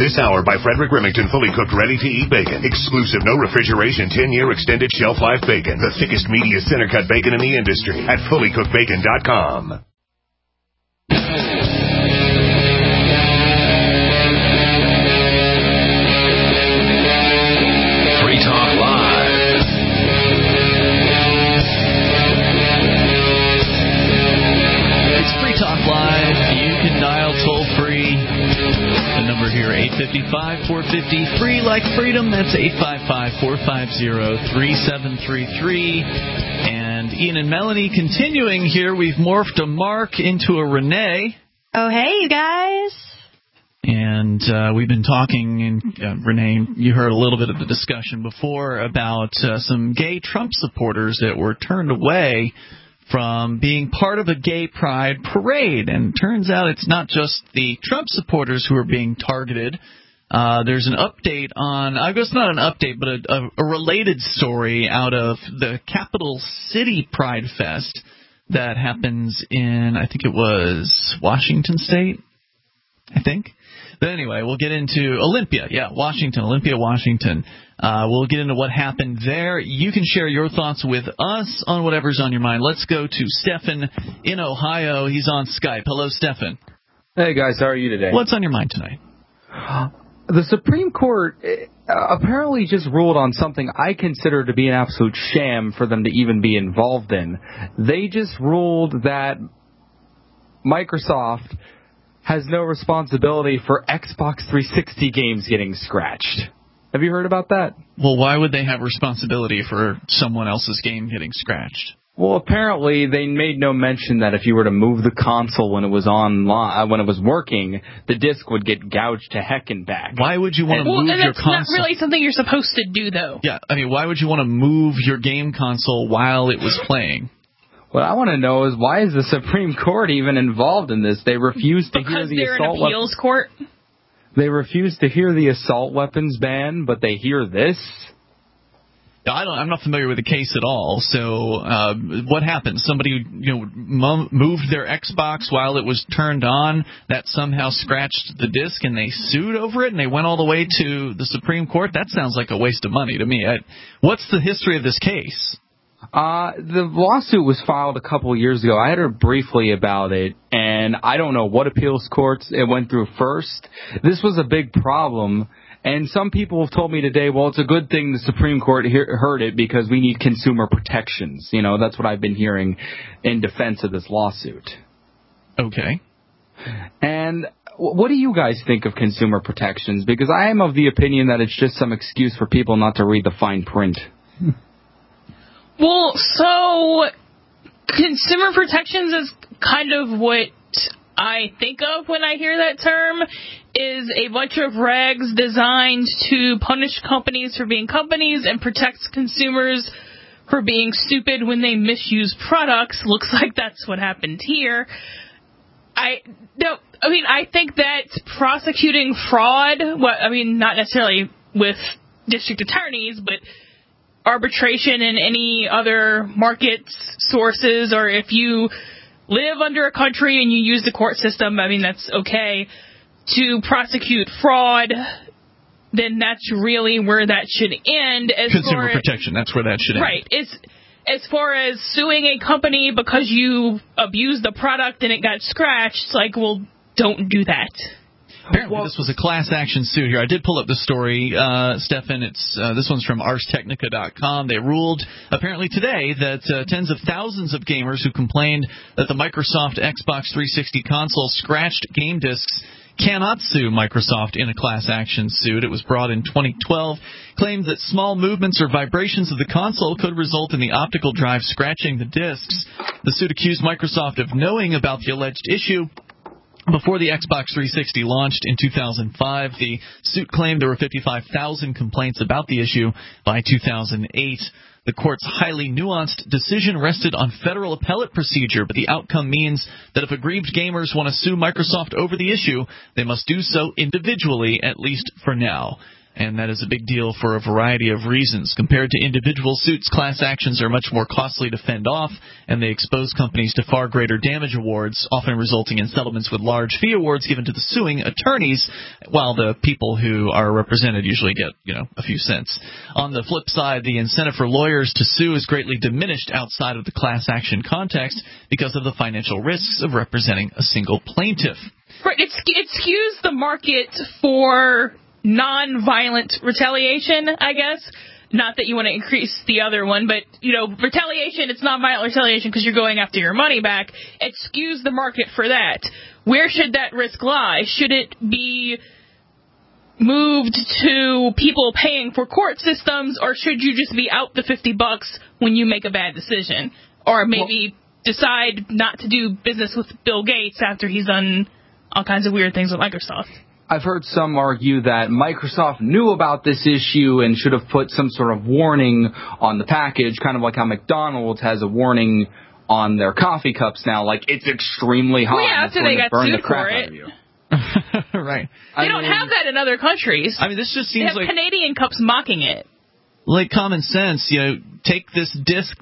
This hour by Frederick Remington, fully cooked, ready-to-eat bacon. Exclusive, no refrigeration, 10-year extended shelf life bacon. The thickest, meatiest center-cut bacon in the industry at fullycookedbacon.com. Free Talk Live. It's Free Talk Live. You can dial toll-free. The number here, 855-450-FREE, like freedom. That's 855-450-3733. And Ian and Melanie continuing here. We've morphed a Mark into a Renee. Oh, hey, you guys. And we've been talking, and Renee, you heard a little bit of the discussion before about some gay Trump supporters that were turned away from being part of a gay pride parade. And it turns out it's not just the Trump supporters who are being targeted. There's an update on, I guess not an update, but a related story out of the Capital City Pride Fest that happens in, I think it was Washington State, I think. But anyway, we'll get into Olympia. Yeah, Olympia, Washington. We'll get into what happened there. You can share your thoughts with us on whatever's on your mind. Let's go to Stefan in Ohio. He's on Skype. Hello, Stefan. Hey, guys. How are you today? What's on your mind tonight? The Supreme Court apparently just ruled on something I consider to be an absolute sham for them to even be involved in. They just ruled that Microsoft has no responsibility for Xbox 360 games getting scratched. Have you heard about that? Well, why would they have responsibility for someone else's game getting scratched? Well, apparently they made no mention that if you were to move the console when it was when it was working, the disc would get gouged to heck and back. Why would you want to move your console? That's not really something you're supposed to do, though. Yeah, I mean, why would you want to move your game console while it was playing? What I want to know is, why is the Supreme Court even involved in this? They refuse to hear the assault Because they're an appeals court? They refuse to hear the assault weapons ban, but they hear this? I'm not familiar with the case at all. So what happened? Somebody moved their Xbox while it was turned on. That somehow scratched the disc, and they sued over it, and they went all the way to the Supreme Court? That sounds like a waste of money to me. What's the history of this case? The lawsuit was filed a couple years ago. I had heard briefly about it, and I don't know what appeals courts it went through first. This was a big problem, and some people have told me today, well, it's a good thing the Supreme Court heard it because we need consumer protections. You know, that's what I've been hearing in defense of this lawsuit. Okay. And what do you guys think of consumer protections? Because I am of the opinion that it's just some excuse for people not to read the fine print. Well, so consumer protections is kind of what I think of when I hear that term, is a bunch of regs designed to punish companies for being companies and protect consumers for being stupid when they misuse products. Looks like that's what happened here. I think that prosecuting fraud, not necessarily with district attorneys, but arbitration and any other markets sources, or if you live under a country and you use the court system, that's okay. To prosecute fraud, then that's really where that should end. Consumer protection, that's where that should end. Right. As far as suing a company because you abused the product and it got scratched, don't do that. Apparently this was a class action suit here. I did pull up the story, Stefan. This one's from ArsTechnica.com. They ruled apparently today that tens of thousands of gamers who complained that the Microsoft Xbox 360 console scratched game discs cannot sue Microsoft in a class action suit. It was brought in 2012, claimed that small movements or vibrations of the console could result in the optical drive scratching the discs. The suit accused Microsoft of knowing about the alleged issue before the Xbox 360 launched in 2005. The suit claimed there were 55,000 complaints about the issue by 2008. The court's highly nuanced decision rested on federal appellate procedure, but the outcome means that if aggrieved gamers want to sue Microsoft over the issue, they must do so individually, at least for now. And that is a big deal for a variety of reasons. Compared to individual suits, class actions are much more costly to fend off, and they expose companies to far greater damage awards, often resulting in settlements with large fee awards given to the suing attorneys, while the people who are represented usually get, a few cents. On the flip side, the incentive for lawyers to sue is greatly diminished outside of the class action context because of the financial risks of representing a single plaintiff. Right, it skews the market for non-violent retaliation, I guess. Not that you want to increase the other one, but, retaliation, it's non-violent retaliation because you're going after your money back. It skews the market for that. Where should that risk lie? Should it be moved to people paying for court systems, or should you just be out the $50 when you make a bad decision? Or maybe decide not to do business with Bill Gates after he's done all kinds of weird things with Microsoft. I've heard some argue that Microsoft knew about this issue and should have put some sort of warning on the package, kind of like how McDonald's has a warning on their coffee cups now, like it's extremely hot. Well, yeah, after they got sued for it. Right. They don't have that in other countries. This just seems like Canadian cups mocking it. Like common sense, take this disc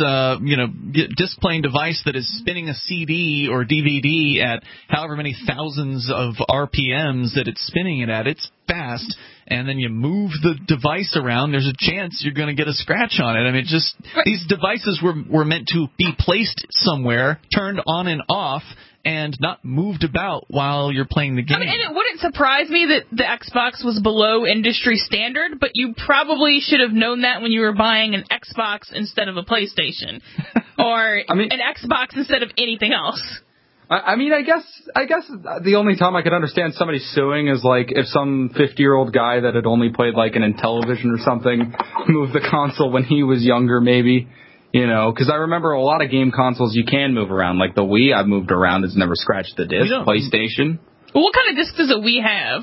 playing device that is spinning a CD or DVD at however many thousands of RPMs that it's spinning it at. It's fast, and then you move the device around. There's a chance you're going to get a scratch on it. These devices were meant to be placed somewhere, turned on and off, and not moved about while you're playing the game. And it wouldn't surprise me that the Xbox was below industry standard, but you probably should have known that when you were buying an Xbox instead of a PlayStation. Or an Xbox instead of anything else. I guess the only time I could understand somebody suing is like if some 50-year-old guy that had only played like an Intellivision or something moved the console when he was younger, maybe. Because I remember a lot of game consoles you can move around. Like the Wii, I've moved around. It's never scratched the disc. PlayStation. Well, what kind of disc does a Wii have?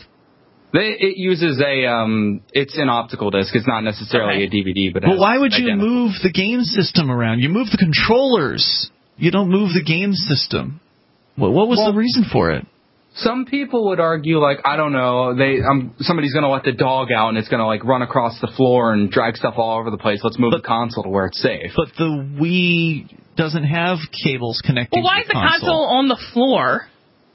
It uses it's an optical disc. It's not necessarily a DVD. But why would you move the game system around? You move the controllers. You don't move the game system. What was the reason for it? Some people would argue, I don't know, somebody's going to let the dog out and it's going to, run across the floor and drag stuff all over the place. Let's move the console to where it's safe. But the Wii doesn't have cables connecting to the console. Well, why is the console on the floor?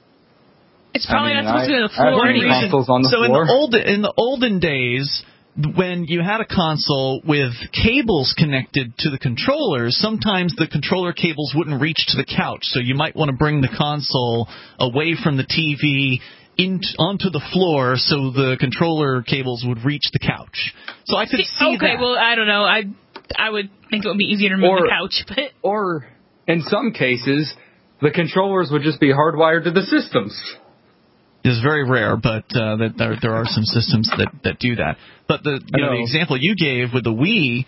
It's probably not supposed to be on the floor anyway. Consoles on the floor. In the olden days, when you had a console with cables connected to the controllers, sometimes the controller cables wouldn't reach to the couch, so you might want to bring the console away from the TV onto the floor so the controller cables would reach the couch. So I could see that. Okay, well, I don't know. I would think it would be easier to move the couch. Or, in some cases, the controllers would just be hardwired to the systems. It's very rare, but there are some systems that do that. But the example you gave with the Wii,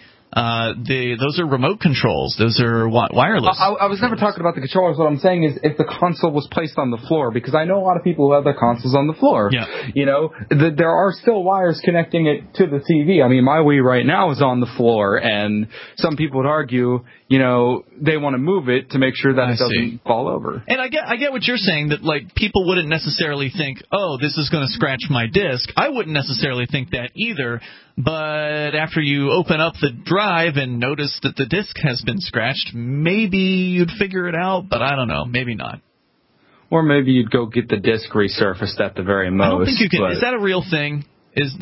those are remote controls. Those are wireless. I was never talking about the controllers. What I'm saying is if the console was placed on the floor, because I know a lot of people who have their consoles on the floor. Yeah. There are still wires connecting it to the TV. My Wii right now is on the floor, and some people would argue, they want to move it to make sure that it doesn't fall over. And I get what you're saying, that people wouldn't necessarily think, oh, this is going to scratch my disc. I wouldn't necessarily think that either. But after you open up the drive and notice that the disc has been scratched, maybe you'd figure it out, but I don't know, maybe not. Or maybe you'd go get the disc resurfaced at the very most. I don't think you can. Is that a real thing? Is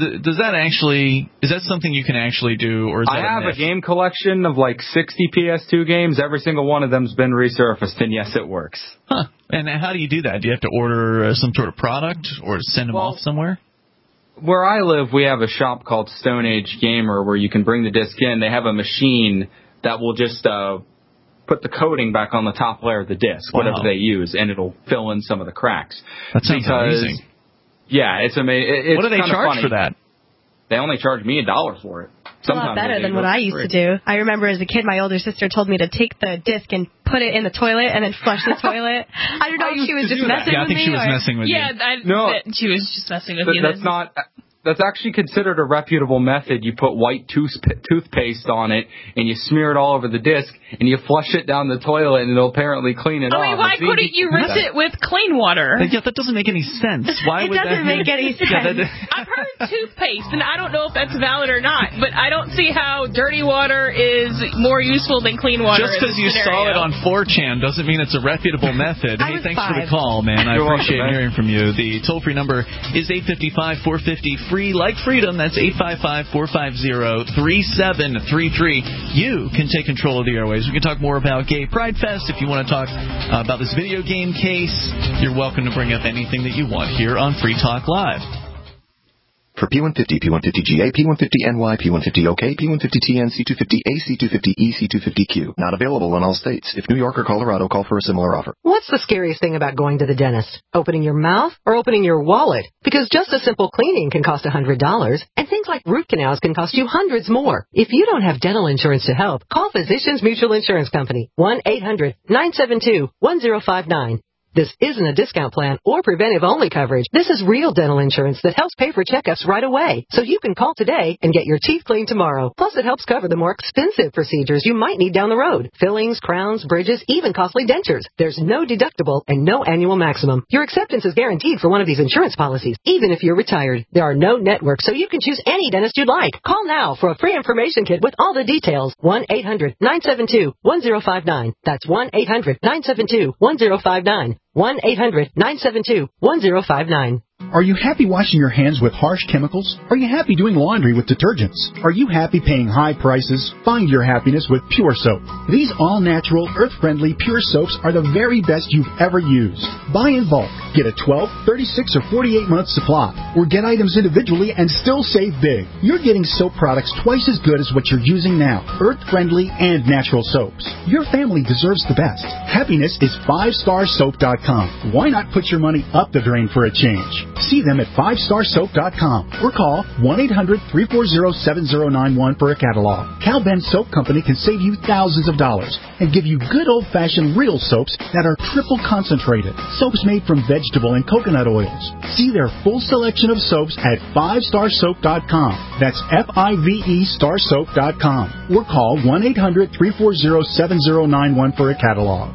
that something you can actually do, or is that I have a game collection of 60 PS2 games. Every single one of them's been resurfaced, and yes, it works. Huh. And how do you do that? Do you have to order some sort of product or send them off somewhere? Where I live, we have a shop called Stone Age Gamer where you can bring the disc in. They have a machine that will just put the coating back on the top layer of the disc, whatever they use, and it'll fill in some of the cracks. That sounds amazing. Yeah, it's amazing. What do they charge for that? They only charge me $1 for it. A lot better than what I used to do. I remember as a kid, my older sister told me to take the disc and put it in the toilet and then flush the toilet. I don't know if she was just messing with me. I think she was messing with you. Yeah, no, she was just messing with you. That's not... That's actually considered a reputable method. You put white toothpaste on it, and you smear it all over the disc, and you flush it down the toilet, and it'll apparently clean it off. I mean, why couldn't you rinse it with clean water? Yeah, that doesn't make any sense. Why would that make any sense. I've heard toothpaste, and I don't know if that's valid or not, but I don't see how dirty water is more useful than clean water. Just because you saw it on 4chan doesn't mean it's a reputable method. Hey, thanks for the call, man. I appreciate hearing from you. The toll-free number is 855-450-FREE, like freedom. That's 855-450-3733. You can take control of the airwaves. We can talk more about Gay Pride Fest. If you want to talk about this video game case, you're welcome to bring up anything that you want here on Free Talk Live. For P150, P150GA, P150NY, P150OK, P150TN, C250A, C250E, C250Q. Not available in all states. If New York or Colorado, call for a similar offer. What's the scariest thing about going to the dentist? Opening your mouth or opening your wallet? Because just a simple cleaning can cost $100, and things like root canals can cost you hundreds more. If you don't have dental insurance to help, call Physicians Mutual Insurance Company, 1-800-972-1059. This isn't a discount plan or preventive-only coverage. This is real dental insurance that helps pay for checkups right away. So you can call today and get your teeth cleaned tomorrow. Plus, it helps cover the more expensive procedures you might need down the road. Fillings, crowns, bridges, even costly dentures. There's no deductible and no annual maximum. Your acceptance is guaranteed for one of these insurance policies, even if you're retired. There are no networks, so you can choose any dentist you'd like. Call now for a free information kit with all the details. 1-800-972-1059. That's 1-800-972-1059. 1-800-972-1059. Are you happy washing your hands with harsh chemicals? Are you happy doing laundry with detergents? Are you happy paying high prices? Find your happiness with Pure Soap. These all-natural, earth-friendly Pure Soaps are the very best you've ever used. Buy in bulk. Get a 12, 36, or 48-month supply. Or get items individually and still save big. You're getting soap products twice as good as what you're using now. Earth-friendly and natural soaps. Your family deserves the best. Happiness is 5starsoap.com. Why not put your money up the drain for a change? See them at 5starsoap.com or call 1-800-340-7091 for a catalog. Cal Ben Soap Company can save you thousands of dollars and give you good old-fashioned real soaps that are triple concentrated. Soaps made from vegetable and coconut oils. See their full selection of soaps at 5starsoap.com. That's F-I-V-E starsoap.com or call 1-800-340-7091 for a catalog.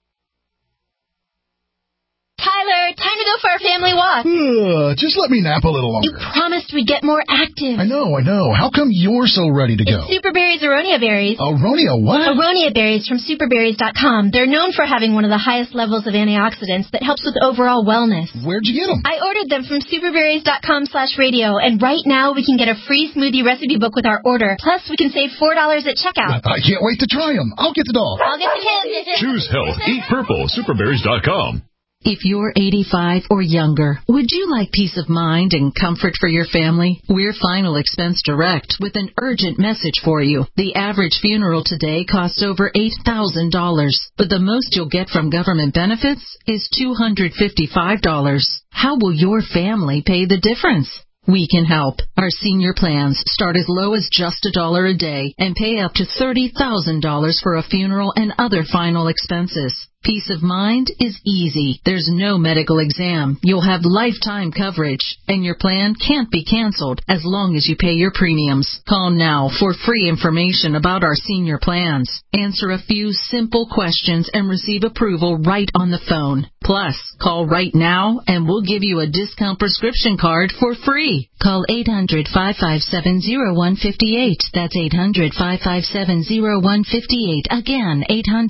Tyler, time to go for our family walk. Just let me nap a little longer. You promised we'd get more active. I know. How come you're so ready to go? It's Superberry's Aronia berries. Aronia what? Aronia berries from superberries.com. They're known for having one of the highest levels of antioxidants that helps with overall wellness. Where'd you get them? I ordered them from superberries.com/radio, and right now we can get a free smoothie recipe book with our order. Plus, we can save $4 at checkout. I can't wait to try them. I'll get the dog. I'll get the kids. Choose health. Eat purple. Superberries.com. If you're 85 or younger, would you like peace of mind and comfort for your family? We're Final Expense Direct with an urgent message for you. The average funeral today costs over $8,000, but the most you'll get from government benefits is $255. How will your family pay the difference? We can help. Our senior plans start as low as just $1 a day and pay up to $30,000 for a funeral and other final expenses. Peace of mind is easy. There's no medical exam. You'll have lifetime coverage, and your plan can't be canceled as long as you pay your premiums. Call now for free information about our senior plans. Answer a few simple questions and receive approval right on the phone. Plus, call right now and we'll give you a discount prescription card for free. Call 800-557-0158. That's 800-557-0158. Again,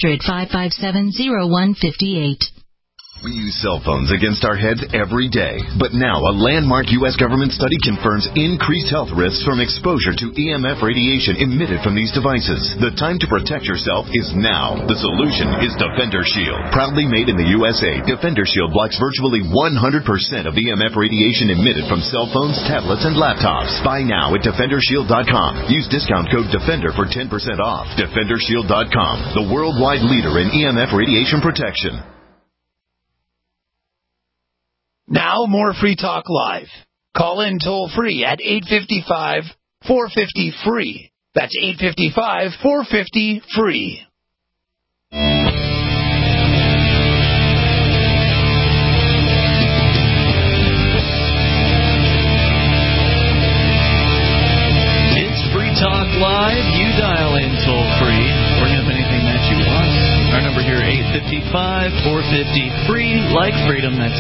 800-557-0158. We use cell phones against our heads every day. But now a landmark U.S. government study confirms increased health risks from exposure to EMF radiation emitted from these devices. The time to protect yourself is now. The solution is Defender Shield. Proudly made in the USA, Defender Shield blocks virtually 100% of EMF radiation emitted from cell phones, tablets, and laptops. Buy now at DefenderShield.com. Use discount code DEFENDER for 10% off. DefenderShield.com, the worldwide leader in EMF radiation protection. Now more Free Talk Live. Call in toll-free at 855-450-FREE. That's 855-450-FREE. 5150 free like freedom. That's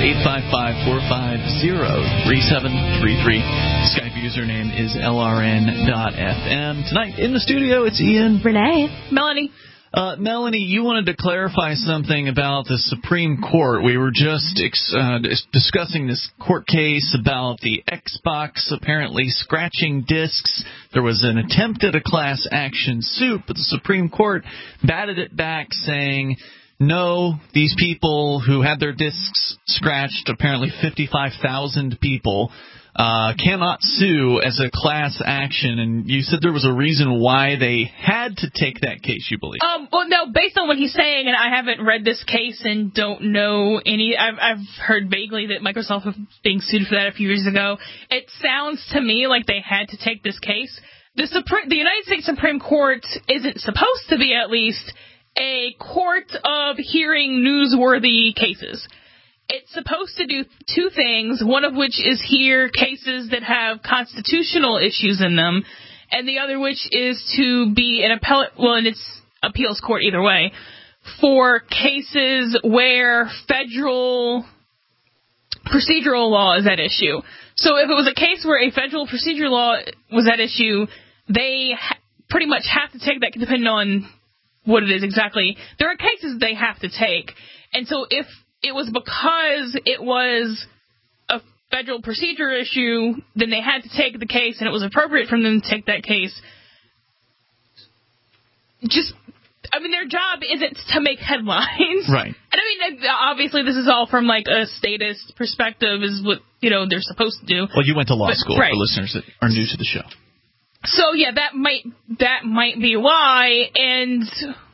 855-450-3733. Skype username is LRN.FM. Tonight in the studio, it's Ian, Renee, Melanie. Melanie, you wanted to clarify something about the Supreme Court. We were just discussing this court case about the Xbox apparently scratching discs. There was an attempt at a class action suit, but the Supreme Court batted it back, saying, no, these people who had their discs scratched, apparently 55,000 people, cannot sue as a class action. And you said there was a reason why they had to take that case, you believe? Well, no, based on what he's saying, and I haven't read this case and don't know any. I've heard vaguely that Microsoft was being sued for that a few years ago. It sounds to me like they had to take this case. The United States Supreme Court isn't supposed to be, at least, a court of hearing newsworthy cases. It's supposed to do two things, one of which is hear cases that have constitutional issues in them, and the other which is to be an appellate, well, and it's appeals court either way, for cases where federal procedural law is at issue. So if it was a case where a federal procedural law was at issue, they pretty much have to take that, depending on what it is exactly. There are cases they have to take, and so if it was because it was a federal procedure issue, then they had to take the case, and it was appropriate for them to take that case. Their job isn't to make headlines. Right. And obviously this is all from like a statist perspective is what, they're supposed to do. Well, you went to law school, right, for listeners that are new to the show. So yeah, that might be why, and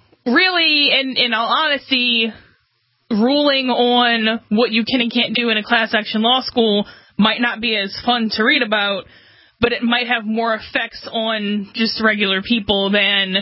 really, in all honesty, ruling on what you can and can't do in a class action law school might not be as fun to read about, but it might have more effects on just regular people than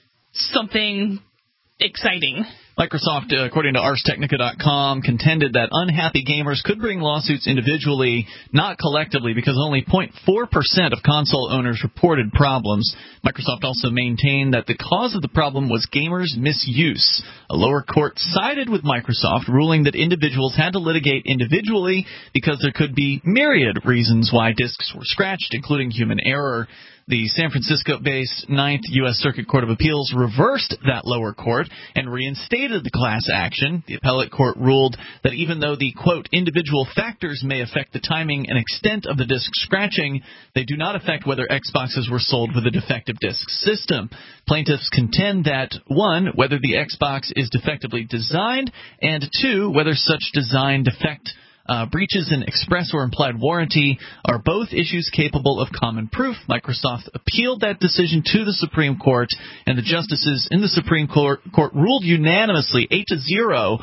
something exciting. Microsoft, according to ArsTechnica.com, contended that unhappy gamers could bring lawsuits individually, not collectively, because only 0.4% of console owners reported problems. Microsoft also maintained that the cause of the problem was gamers' misuse. A lower court sided with Microsoft, ruling that individuals had to litigate individually because there could be myriad reasons why disks were scratched, including human error. The San Francisco-based 9th U.S. Circuit Court of Appeals reversed that lower court and reinstated the class action. The appellate court ruled that even though the, quote, individual factors may affect the timing and extent of the disk scratching, they do not affect whether Xboxes were sold with a defective disk system. Plaintiffs contend that, 1, whether the Xbox is defectively designed, and 2, whether such design defect breaches an express or implied warranty are both issues capable of common proof. Microsoft appealed that decision to the Supreme Court, and the justices in the Supreme Court ruled unanimously 8-0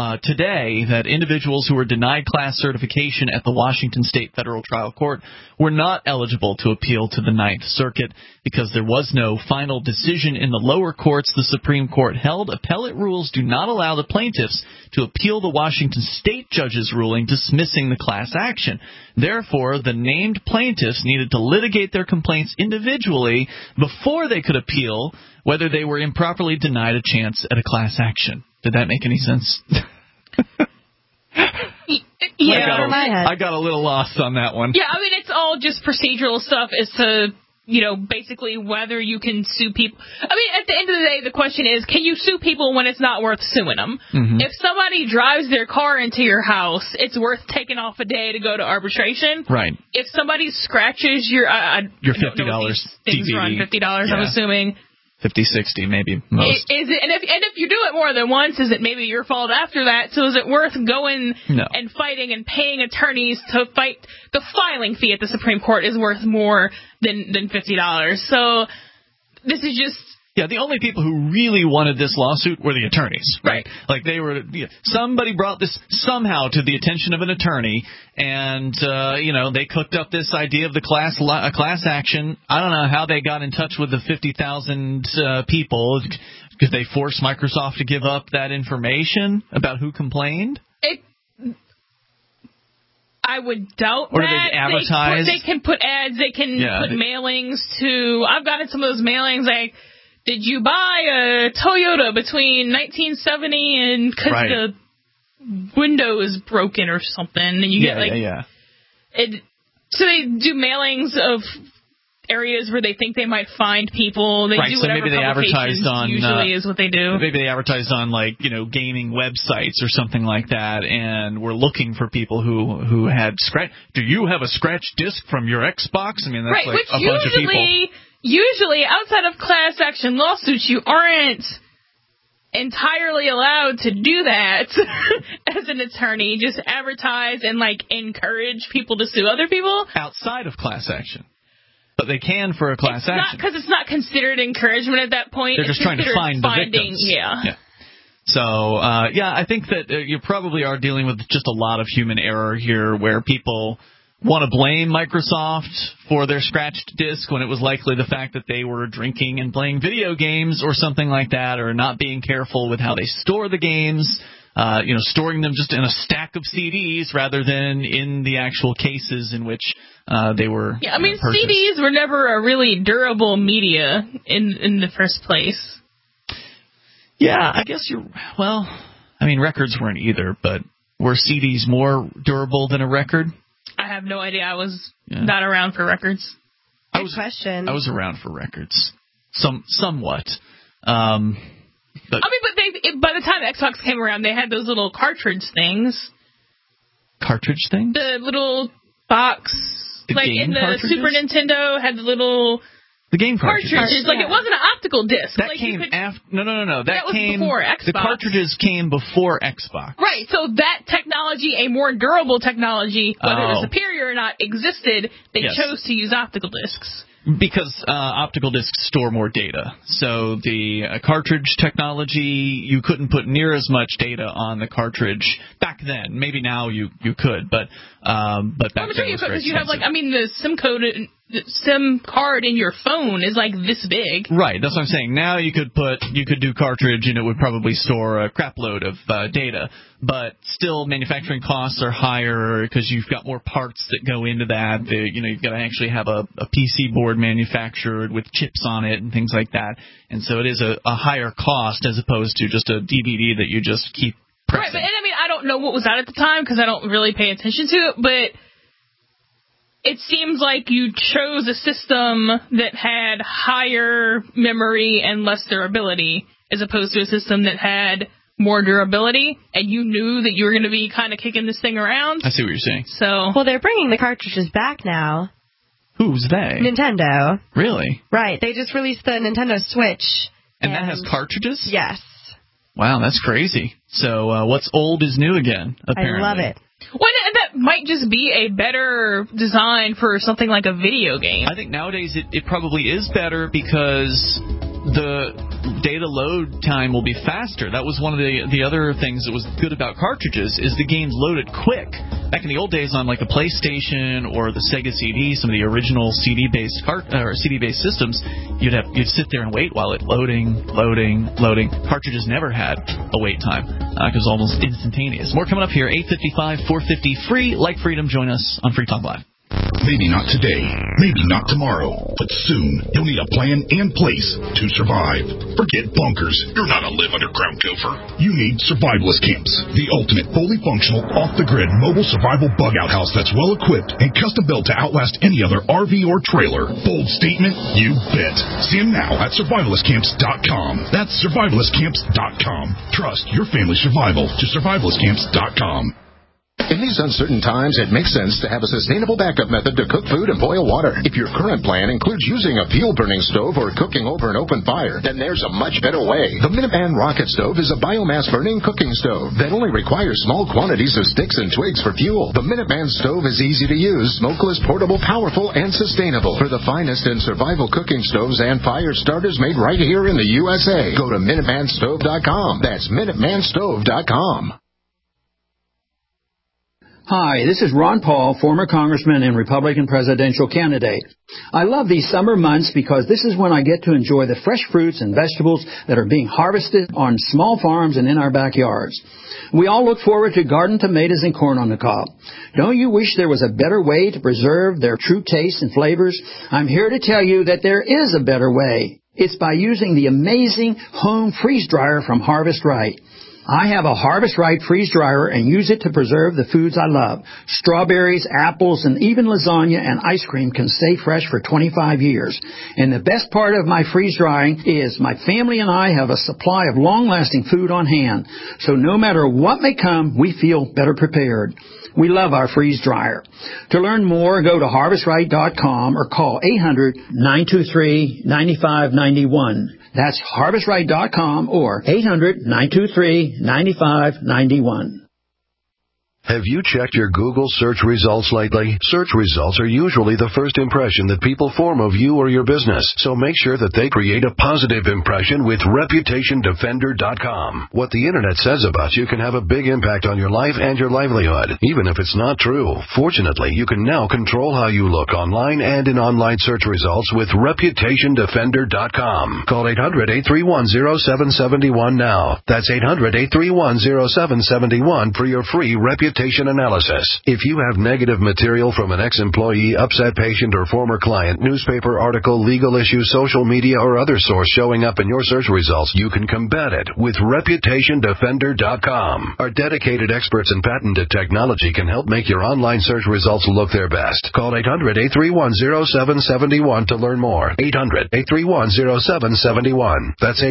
today that individuals who were denied class certification at the Washington State Federal Trial Court were not eligible to appeal to the Ninth Circuit. Because there was no final decision in the lower courts, the Supreme Court held appellate rules do not allow the plaintiffs to appeal the Washington State judge's ruling dismissing the class action. Therefore, the named plaintiffs needed to litigate their complaints individually before they could appeal whether they were improperly denied a chance at a class action. Did that make any sense? Yeah. I got a little lost on that one. Yeah, it's all just procedural stuff as to, basically whether you can sue people. At the end of the day, the question is, can you sue people when it's not worth suing them? Mm-hmm. If somebody drives their car into your house, it's worth taking off a day to go to arbitration. Right. If somebody scratches your $50 things DVD. Run $50, yeah. I'm assuming. 50, 60, maybe most. Is it, and if you do it more than once, is it maybe your fault after that? So is it worth going and fighting and paying attorneys to fight? The filing fee at the Supreme Court is worth more than $50. So this is just... Yeah, the only people who really wanted this lawsuit were the attorneys, right? Like somebody brought this somehow to the attention of an attorney, and they cooked up this idea of the class action. I don't know how they got in touch with the 50,000 people. Could they force Microsoft to give up that information about who complained? I would doubt or that. Or they advertise? They can put ads. They can put mailings to... I've gotten some of those mailings like... Did you buy a Toyota between 1970 and... Cause window is broken or something, and you get so they do mailings of areas where they think they might find people. They do whatever maybe they advertised on usually is what they do. Maybe they advertised on gaming websites or something like that, and we're looking for people who had scratch. Do you have a scratch disc from your Xbox? I mean, that's like a bunch of people. Usually, outside of class action lawsuits, you aren't entirely allowed to do that as an attorney. Just advertise and encourage people to sue other people outside of class action. But they can for a class action. Because it's not considered encouragement at that point. They're just trying to find the victims. Yeah. So, I think that you probably are dealing with just a lot of human error here where people want to blame Microsoft for their scratched disk when it was likely the fact that they were drinking and playing video games or something like that, or not being careful with how they store the games. Storing them just in a stack of CDs rather than in the actual cases in which they were purchased. CDs were never a really durable media in the first place. Yeah, I guess records weren't either, but were CDs more durable than a record? I have no idea. I was not around for records. Good question. I was around for records. Somewhat. But by the time Xbox came around, they had those little cartridge things. Cartridge things? The little box. In the Super Nintendo, had the little... The game cartridges. It wasn't an optical disc. That came after... No. That was came before Xbox. The cartridges came before Xbox. Right, so that technology, a more durable technology, whether it was superior or not, existed. They chose to use optical discs. Because optical discs store more data. So the cartridge technology, you couldn't put near as much data on the cartridge back then. Maybe now you could, but back then it was very expensive. You have the SIM card in your phone is this big. Right, that's what I'm saying. Now you could do cartridge and it would probably store a crap load of data. But still, manufacturing costs are higher because you've got more parts that go into that. You've got to actually have a PC board manufactured with chips on it and things like that. And so it is a higher cost as opposed to just a DVD that you just keep pressing. Right, but I don't know what was out at the time because I don't really pay attention to it, but it seems like you chose a system that had higher memory and less durability as opposed to a system that had more durability, and you knew that you were going to be kind of kicking this thing around. I see what you're saying. Well, they're bringing the cartridges back now. Who's they? Nintendo. Really? Right. They just released the Nintendo Switch. And that has cartridges? Yes. Wow, that's crazy. So what's old is new again, apparently. I love it. Well, that might just be a better design for something like a video game. I think nowadays it probably is better because the data load time will be faster. That was one of the other things that was good about cartridges is the games loaded quick. Back in the old days on the PlayStation or the Sega CD, some of the original CD-based systems, you'd sit there and wait while it loading. Cartridges never had a wait time because it was almost instantaneous. More coming up here, 855, 450, free. Like Freedom, join us on Free Talk Live. Maybe not today, maybe not tomorrow, but soon you'll need a plan and place to survive. Forget bunkers. You're not a live underground gopher. You need Survivalist Camps, the ultimate fully functional, off-the-grid mobile survival bug-out house that's well-equipped and custom-built to outlast any other RV or trailer. Bold statement? You bet. See them now at survivalistcamps.com. That's survivalistcamps.com. Trust your family's survival to survivalistcamps.com. In these uncertain times, it makes sense to have a sustainable backup method to cook food and boil water. If your current plan includes using a fuel-burning stove or cooking over an open fire, then there's a much better way. The Minuteman Rocket Stove is a biomass-burning cooking stove that only requires small quantities of sticks and twigs for fuel. The Minuteman Stove is easy to use, smokeless, portable, powerful, and sustainable. For the finest in survival cooking stoves and fire starters made right here in the USA, go to MinutemanStove.com. That's MinutemanStove.com. Hi, this is Ron Paul, former congressman and Republican presidential candidate. I love these summer months because this is when I get to enjoy the fresh fruits and vegetables that are being harvested on small farms and in our backyards. We all look forward to garden tomatoes and corn on the cob. Don't you wish there was a better way to preserve their true taste and flavors? I'm here to tell you that there is a better way. It's by using the amazing home freeze dryer from Harvest Right. I have a Harvest Right freeze dryer and use it to preserve the foods I love. Strawberries, apples, and even lasagna and ice cream can stay fresh for 25 years. And the best part of my freeze drying is my family and I have a supply of long-lasting food on hand. So no matter what may come, we feel better prepared. We love our freeze dryer. To learn more, go to harvestright.com or call 800-923-9591. That's harvestright.com or 800-923-9591. Have you checked your Google search results lately? Search results are usually the first impression that people form of you or your business, so make sure that they create a positive impression with ReputationDefender.com. What the Internet says about you can have a big impact on your life and your livelihood, even if it's not true. Fortunately, you can now control how you look online and in online search results with ReputationDefender.com. Call 800-831-0771 now. That's 800-831-0771 for your free reputation analysis. If you have negative material from an ex-employee, upset patient, or former client, newspaper article, legal issue, social media, or other source showing up in your search results, you can combat it with ReputationDefender.com. Our dedicated experts in patented technology can help make your online search results look their best. Call 800-831-0771 to learn more. 800-831-0771. That's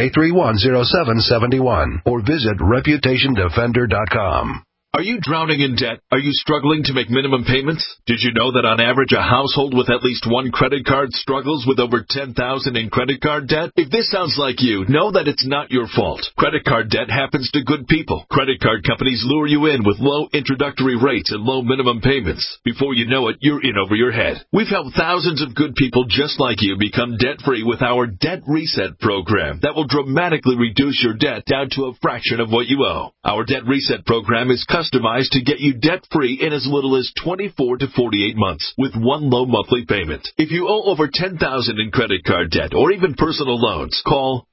800-831-0771. Or visit ReputationDefender.com. Are you drowning in debt? Are you struggling to make minimum payments? Did you know that on average a household with at least one credit card struggles with over $10,000 in credit card debt? If this sounds like you, know that it's not your fault. Credit card debt happens to good people. Credit card companies lure you in with low introductory rates and low minimum payments. Before you know it, you're in over your head. We've helped thousands of good people just like you become debt-free with our Debt Reset program that will dramatically reduce your debt down to a fraction of what you owe. Our Debt Reset program is customized to get you debt-free in as little as 24 to 48 months with one low monthly payment. If you owe over $10,000 in credit card debt or even personal loans, call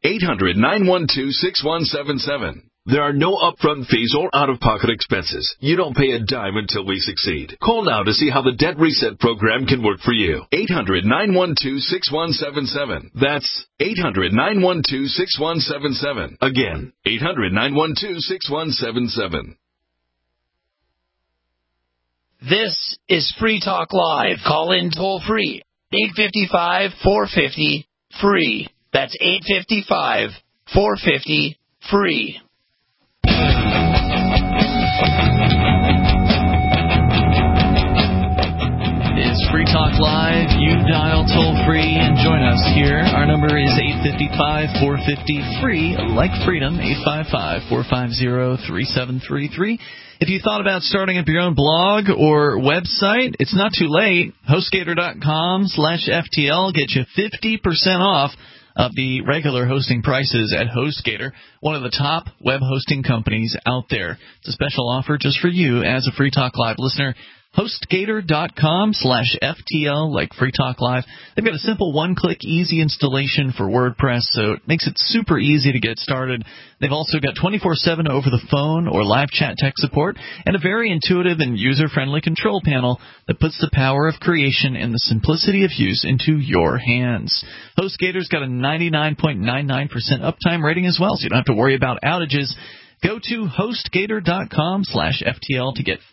800-912-6177. There are no upfront fees or out-of-pocket expenses. You don't pay a dime until we succeed. Call now to see how the Debt Reset program can work for you. 800-912-6177. That's 800-912-6177. Again, 800-912-6177. This is Free Talk Live. Call in toll free. 855-450-FREE. That's 855-450-FREE. It's Free Talk Live. You dial toll-free and join us here. Our number is 855-450-FREE, like freedom, 855-450-3733. If you thought about starting up your own blog or website, it's not too late. HostGator.com/FTL gets you 50% off of the regular hosting prices at HostGator, one of the top web hosting companies out there. It's a special offer just for you as a Free Talk Live listener. HostGator.com/FTL, like Free Talk Live. They've got a simple one-click, easy installation for WordPress, so it makes it super easy to get started. They've also got 24/7 over the phone or live chat tech support, and a very intuitive and user-friendly control panel that puts the power of creation and the simplicity of use into your hands. HostGator's got a 99.99% uptime rating as well, so you don't have to worry about outages. Go to HostGator.com/FTL to get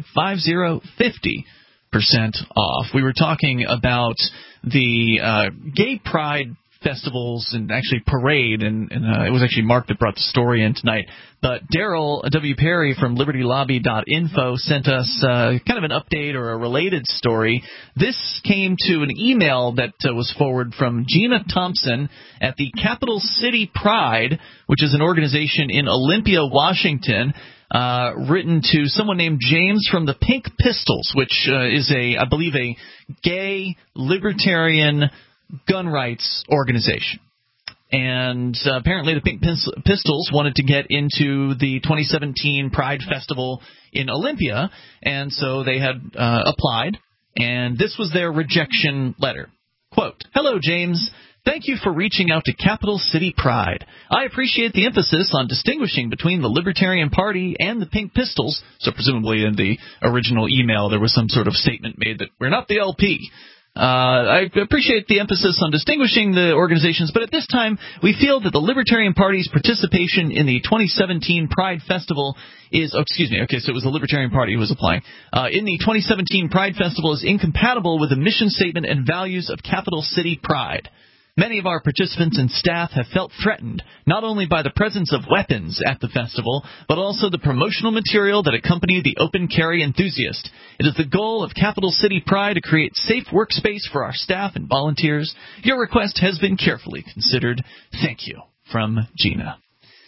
50% off. We were talking about the gay pride festivals and actually parade, and it was actually Mark that brought the story in tonight. But Daryl W. Perry from LibertyLobby.info sent us kind of an update or a related story. This came to an email that was forwarded from Gina Thompson at the Capital City Pride, which is an organization in Olympia, Washington, written to someone named James from the Pink Pistols, which is I believe a gay libertarian gun rights organization. And apparently the Pink Pistols wanted to get into the 2017 Pride Festival in Olympia, and so they had applied, and this was their rejection letter. Quote, "Hello, James. Thank you for reaching out to Capital City Pride. I appreciate the emphasis on distinguishing between the Libertarian Party and the Pink Pistols." So presumably in the original email there was some sort of statement made that we're not the LP. I appreciate the emphasis on distinguishing the organizations, but at this time, we feel that the Libertarian Party's participation in the 2017 Pride Festival is, so it was the Libertarian Party who was applying, in the 2017 Pride Festival is incompatible with the mission statement and values of Capital City Pride. Many of our participants and staff have felt threatened, not only by the presence of weapons at the festival, but also the promotional material that accompany the open carry enthusiast. It is the goal of Capital City Pride to create safe workspace for our staff and volunteers. Your request has been carefully considered. Thank you. From Gina.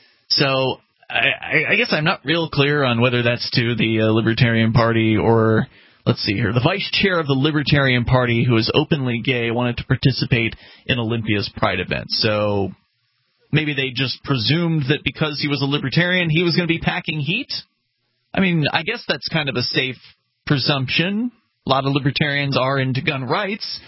So, I guess I'm not real clear on whether that's to the Libertarian Party or... Let's see here. The vice chair of the Libertarian Party, who is openly gay, wanted to participate in Olympia's Pride event. So maybe they just presumed that because he was a libertarian, he was going to be packing heat? I mean, I guess that's kind of a safe presumption. A lot of libertarians are into gun rights,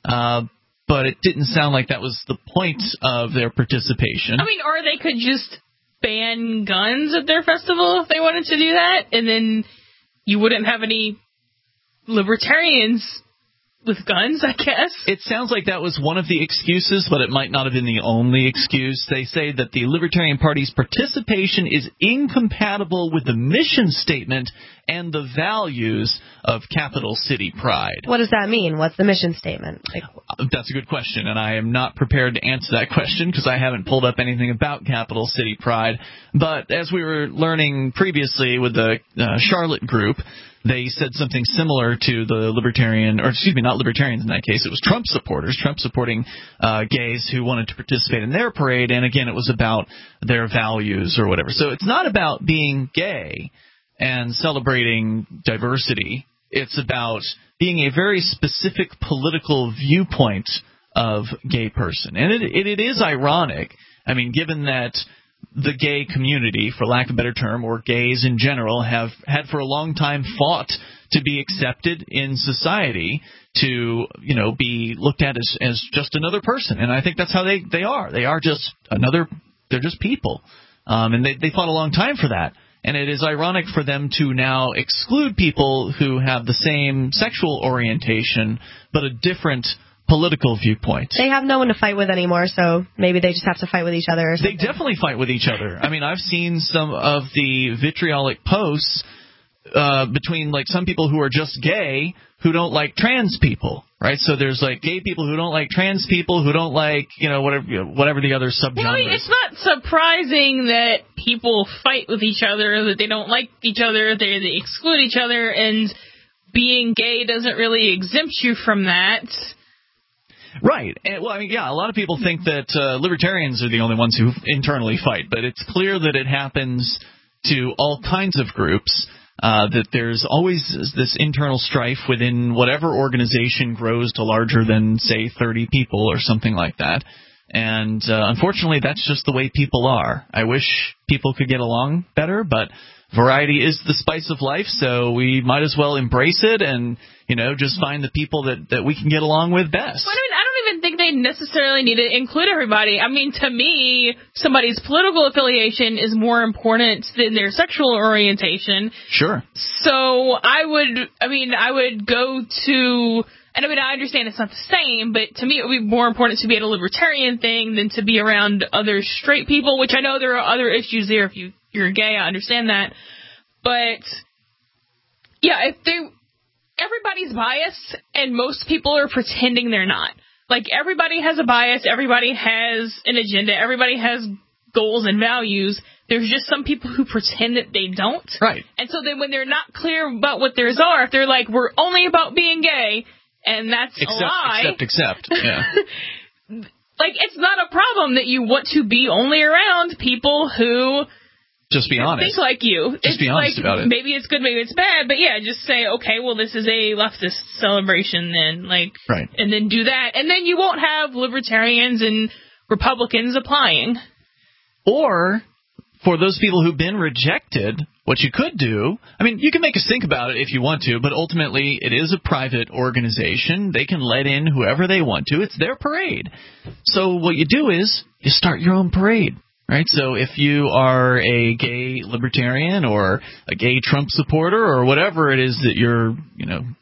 but it didn't sound like that was the point of their participation. I mean, or they could just ban guns at their festival if they wanted to do that, and then you wouldn't have any libertarians with guns, I guess. It sounds like that was one of the excuses, but it might not have been the only excuse. They say that the Libertarian Party's participation is incompatible with the mission statement and the values of Capital City Pride. What does that mean? What's the mission statement? That's a good question, and I am not prepared to answer that question because I haven't pulled up anything about Capital City Pride. But as we were learning previously with the Charlotte group, they said something similar to the Libertarian, or excuse me, not Libertarians in that case. It was Trump supporters, Trump supporting gays who wanted to participate in their parade, and again, it was about their values or whatever. So it's not about being gay and celebrating diversity. It's about being a very specific political viewpoint of gay person. And it is ironic, I mean, given that the gay community, for lack of a better term, or gays in general, have had for a long time fought to be accepted in society, to, you know, be looked at as just another person. And I think that's how they are. They are just they're just people. And they fought a long time for that. And it is ironic for them to now exclude people who have the same sexual orientation, but a different political viewpoint. They have no one to fight with anymore, so maybe they just have to fight with each other or something. They definitely fight with each other. I mean, I've seen some of the vitriolic posts between, like, some people who are just gay who don't like trans people, right? So there's, like, gay people who don't like trans people who don't like, whatever the other subgenres. I mean, it's not surprising that people fight with each other, that they don't like each other, they exclude each other, and being gay doesn't really exempt you from that. Right. Well, I mean, yeah, a lot of people think that libertarians are the only ones who internally fight, but it's clear that it happens to all kinds of groups, that there's always this internal strife within whatever organization grows to larger than, say, 30 people or something like that. And unfortunately, that's just the way people are. I wish people could get along better, but variety is the spice of life, so we might as well embrace it and, just find the people that we can get along with best. But I don't even think they necessarily need to include everybody. I mean, to me, somebody's political affiliation is more important than their sexual orientation. Sure. So I would go to... And I understand it's not the same, but to me it would be more important to be at a libertarian thing than to be around other straight people, which I know there are other issues there. If you're gay, I understand that. But, yeah, everybody's biased, and most people are pretending they're not. Like, everybody has a bias, everybody has an agenda, everybody has goals and values. There's just some people who pretend that they don't. Right. And so then when they're not clear about what theirs are, if they're like, we're only about being gay, and that's a lie. Except. Yeah. Like, it's not a problem that you want to be only around people who... Just be honest. Think like you. Just be honest about it. Maybe it's good, maybe it's bad, but yeah, just say, okay, well, this is a leftist celebration then, right. And then do that. And then you won't have libertarians and Republicans applying. Or, for those people who've been rejected, what you could do, you can make us think about it if you want to, but ultimately it is a private organization. They can let in whoever they want to. It's their parade. So what you do is you start your own parade. Right, so if you are a gay libertarian or a gay Trump supporter or whatever it is that you're,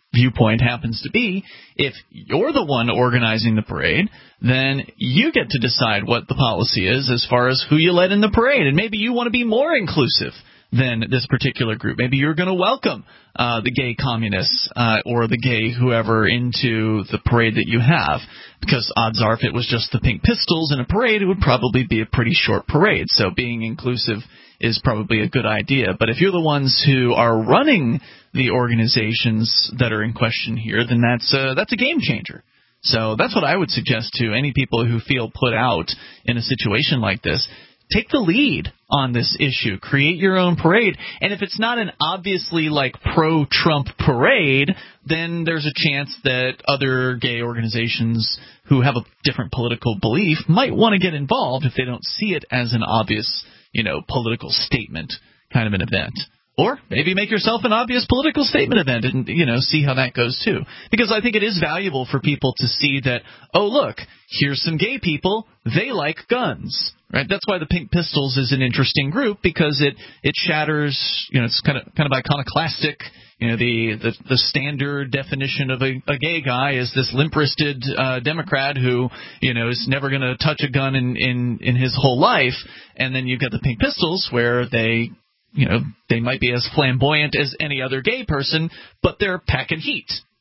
viewpoint happens to be, if you're the one organizing the parade, then you get to decide what the policy is as far as who you let in the parade. And maybe you want to be more inclusive than this particular group. Maybe you're going to welcome the gay communists or the gay whoever into the parade that you have, because odds are if it was just the Pink Pistols in a parade, it would probably be a pretty short parade. So being inclusive is probably a good idea. But if you're the ones who are running the organizations that are in question here, then that's a game changer. So that's what I would suggest to any people who feel put out in a situation like this. Take the lead on this issue. Create your own parade. And if it's not an obviously like pro-Trump parade, then there's a chance that other gay organizations who have a different political belief might want to get involved if they don't see it as an obvious, political statement kind of an event. Or maybe make yourself an obvious political statement event and, see how that goes too. Because I think it is valuable for people to see that, oh, look, here's some gay people. They like guns, right? That's why the Pink Pistols is an interesting group, because it shatters, it's kind of iconoclastic. The standard definition of a gay guy is this limp-wristed Democrat who, is never going to touch a gun in his whole life. And then you've got the Pink Pistols where they might be as flamboyant as any other gay person, but they're packing heat,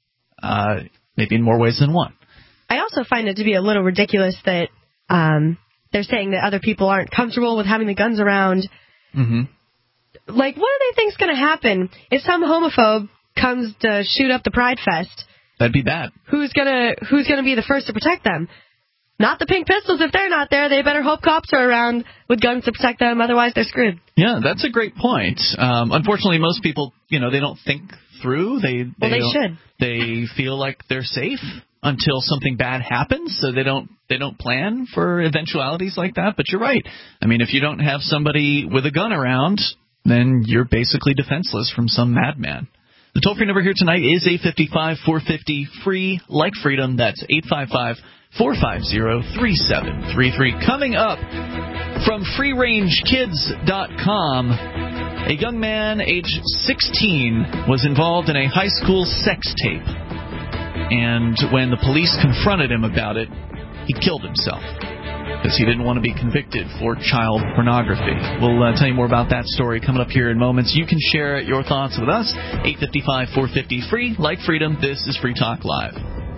maybe in more ways than one. I also find it to be a little ridiculous that they're saying that other people aren't comfortable with having the guns around. Mm-hmm. Like, what do they think's going to happen if some homophobe comes to shoot up the Pride Fest? That'd be bad. Who's gonna be the first to protect them? Not the Pink Pistols. If they're not there, they better hope cops are around with guns to protect them. Otherwise, they're screwed. Yeah, that's a great point. Unfortunately, most people, they don't think through. They should. They feel like they're safe until something bad happens, so they don't plan for eventualities like that. But you're right. I mean, if you don't have somebody with a gun around, then you're basically defenseless from some madman. The toll-free number here tonight is 855-450-FREE, like freedom. That's 855-450-3733. Coming up from freerangekids.com, a young man age 16 was involved in a high school sex tape. And when the police confronted him about it, he killed himself because he didn't want to be convicted for child pornography. We'll tell you more about that story coming up here in moments. You can share your thoughts with us. 855-450-FREE, like freedom. This is Free Talk Live.